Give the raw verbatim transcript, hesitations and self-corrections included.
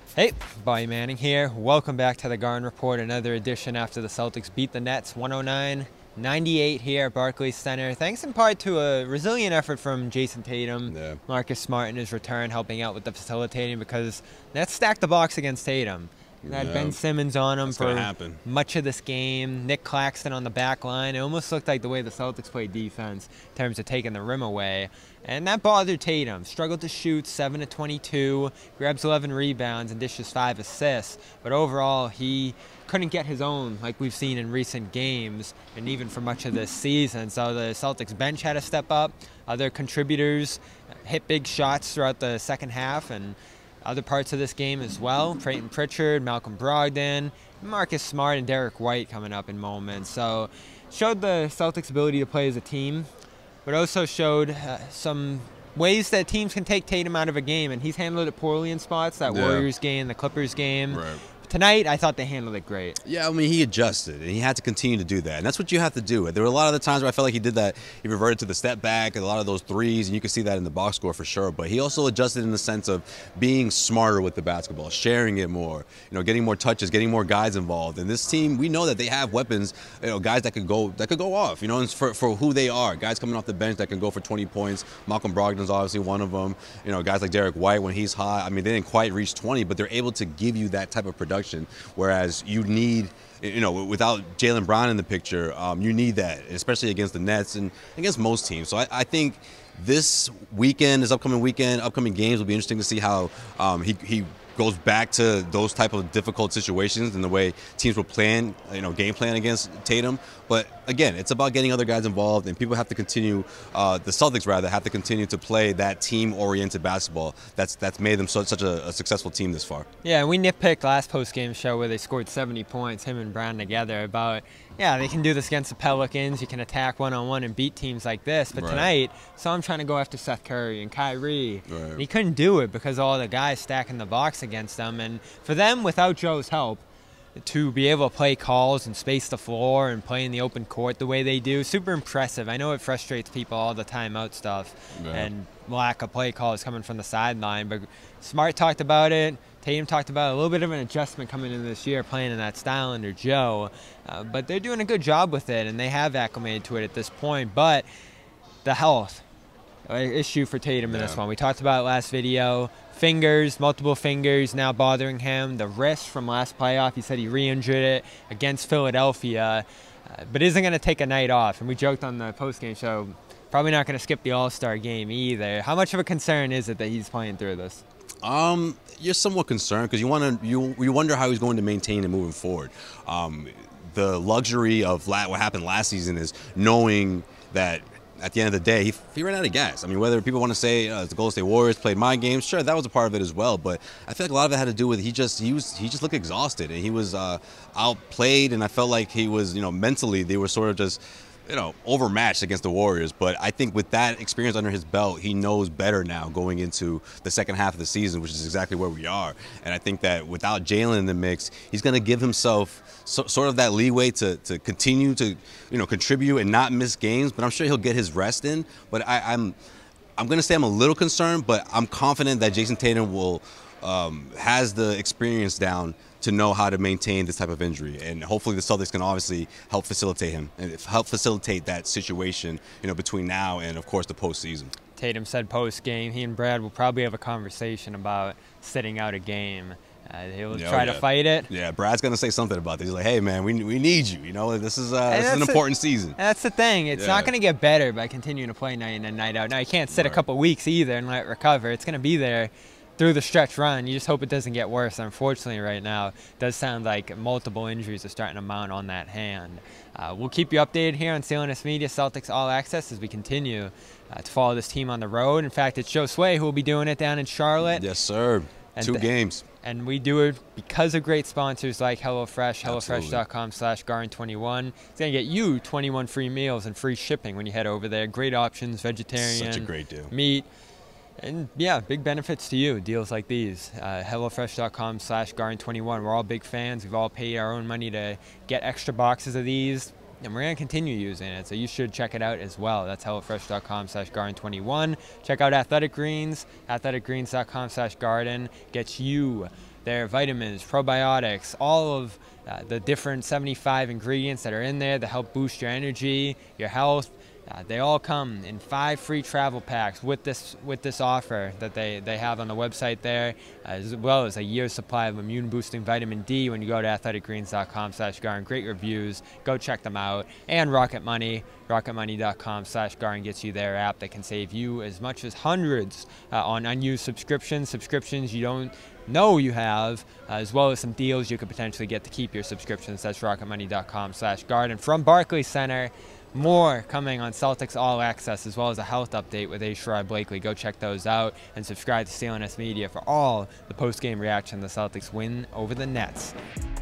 Hey, Bobby Manning here. Welcome back to the Garden Report, another edition after the Celtics beat the Nets one oh nine ninety-eight here at Barclays Center. Thanks in part to a resilient effort from Jason Tatum, yeah. Marcus Smart in his return, helping out with the facilitating because Nets stacked the box against Tatum. They had Yeah. Ben Simmons on him That's for gonna happen. much of this game. Nick Claxton on the back line. It almost looked like the way the Celtics played defense in terms of taking the rim away. And that bothered Tatum. Struggled to shoot, seven to twenty-two, grabs eleven rebounds and dishes five assists. But overall, he couldn't get his own like we've seen in recent games and even for much of this season. So the Celtics bench had to step up. Other contributors hit big shots throughout the second half and other parts of this game as well. Peyton Pritchard, Malcolm Brogdon, Marcus Smart, and Derek White coming up in moments. So showed the Celtics' ability to play as a team, but also showed uh, some ways that teams can take Tatum out of a game, and he's handled it poorly in spots. That Yeah. Warriors game, the Clippers game. Right. Tonight, I thought they handled it great. Yeah, I mean, he adjusted, and he had to continue to do that. And that's what you have to do. There were a lot of the times where I felt like he did that. He reverted to the step back and a lot of those threes, and you can see that in the box score for sure. But he also adjusted in the sense of being smarter with the basketball, sharing it more, you know, getting more touches, getting more guys involved. And this team, we know that they have weapons, you know, guys that could go that could go off, you know, and for, for who they are. Guys coming off the bench that can go for twenty points. Malcolm Brogdon's obviously one of them. You know, guys like Derek White when he's hot. I mean, they didn't quite reach twenty, but they're able to give you that type of production, whereas As you need, you know, without Jaylen Brown in the picture, um, you need that, especially against the Nets and against most teams. So I, I think this weekend, this upcoming weekend, upcoming games will be interesting to see how um, he, he goes back to those type of difficult situations and the way teams will plan, you know, game plan against Tatum. But again, it's about getting other guys involved, and people have to continue, uh, the Celtics rather, have to continue to play that team-oriented basketball that's that's made them such, such a, a successful team this far. Yeah, and we nitpicked last post-game show where they scored seventy points, him and Brown together, about, yeah, they can do this against the Pelicans. You can attack one-on-one and beat teams like this. But Right. tonight, saw him trying to go after Seth Curry and Kyrie. Right. And he couldn't do it because of all the guys stacking the box against them. And for them, without Joe's help, to be able to play calls and space the floor and play in the open court the way they do, super impressive. I know it frustrates people all the timeout stuff Yeah. and lack of play calls coming from the sideline, but Smart talked about it. Tatum talked about a little bit of an adjustment coming in this year playing in that style under Joe, uh, but they're doing a good job with it, and they have acclimated to it at this point. But the health uh, issue for Tatum in this Yeah. one, we talked about it last video. Fingers, multiple fingers now bothering him. The wrist from last playoff, he said he re-injured it against Philadelphia, uh, but isn't going to take a night off. And we joked on the postgame show, probably not going to skip the All-Star game either. How much of a concern is it that he's playing through this? Um, you're somewhat concerned because you want to you you wonder how he's going to maintain it moving forward. Um, the luxury of la- what happened last season is knowing that at the end of the day, he, he ran out of gas. I mean, whether people want to say uh, the Golden State Warriors played mind games, sure, that was a part of it as well. But I feel like a lot of it had to do with he just he was he just looked exhausted and he was uh, outplayed, and I felt like he was, you know, mentally they were sort of just, you know, overmatched against the Warriors. But I think with that experience under his belt, he knows better now going into the second half of the season, which is exactly where we are. And I think that without Jaylen in the mix, he's going to give himself so, sort of that leeway to, to continue to, you know, contribute and not miss games. But I'm sure he'll get his rest in. But I, I'm, I'm going to say I'm a little concerned, but I'm confident that Jason Tatum will um, has the experience down to know how to maintain this type of injury, and hopefully the Celtics can obviously help facilitate him and help facilitate that situation, you know, between now and of course the postseason. Tatum said post-game he and Brad will probably have a conversation about sitting out a game. Uh, he'll Yeah, try oh, to yeah. fight it. Yeah, Brad's gonna say something about this. He's like, "Hey, man, we we need you. You know, this is uh, And this is an that's important the- season." That's the thing. It's Yeah. not going to get better by continuing to play night in and night out. Now, you can't sit a Right. couple weeks either and let it recover. It's going to be there through the stretch run. You just hope it doesn't get worse. Unfortunately, right now, it does sound like multiple injuries are starting to mount on that hand. Uh, we'll keep you updated here on C L N S Media Celtics All Access as we continue uh, to follow this team on the road. In fact, it's Joe Sway who will be doing it down in Charlotte. Yes, sir. And Two th- games. And we do it because of great sponsors like HelloFresh, Absolutely. HelloFresh.com slash Garden twenty-one. It's going to get you twenty-one free meals and free shipping when you head over there. Great options, vegetarian, Such a great deal. meat, and yeah, big benefits to you, deals like these. Uh, HelloFresh.com slash Garden twenty-one. We're all big fans. We've all paid our own money to get extra boxes of these. and we're going to continue using it, so you should check it out as well. That's HelloFresh.com slash Garden twenty-one. Check out Athletic Greens, athletic greens dot com slash Garden. Gets you their vitamins, probiotics, all of uh, the different seventy-five ingredients that are in there to help boost your energy, your health. Uh, they all come in five free travel packs with this with this offer that they, they have on the website there, uh, as well as a year's supply of immune-boosting vitamin D when you go to athletic greens dot com slash Garden. Great reviews. Go check them out. And Rocket Money, rocket money dot com slash Garden gets you their app that can save you as much as hundreds uh, on unused subscriptions, subscriptions you don't know you have, uh, as well as some deals you could potentially get to keep your subscriptions. That's rocket money dot com slash Garden. From Barclays Center, more coming on Celtics All Access, as well as a health update with A. Sherrod Blakely. Go check those out and subscribe to C L N S Media for all the post-game reaction the Celtics win over the Nets.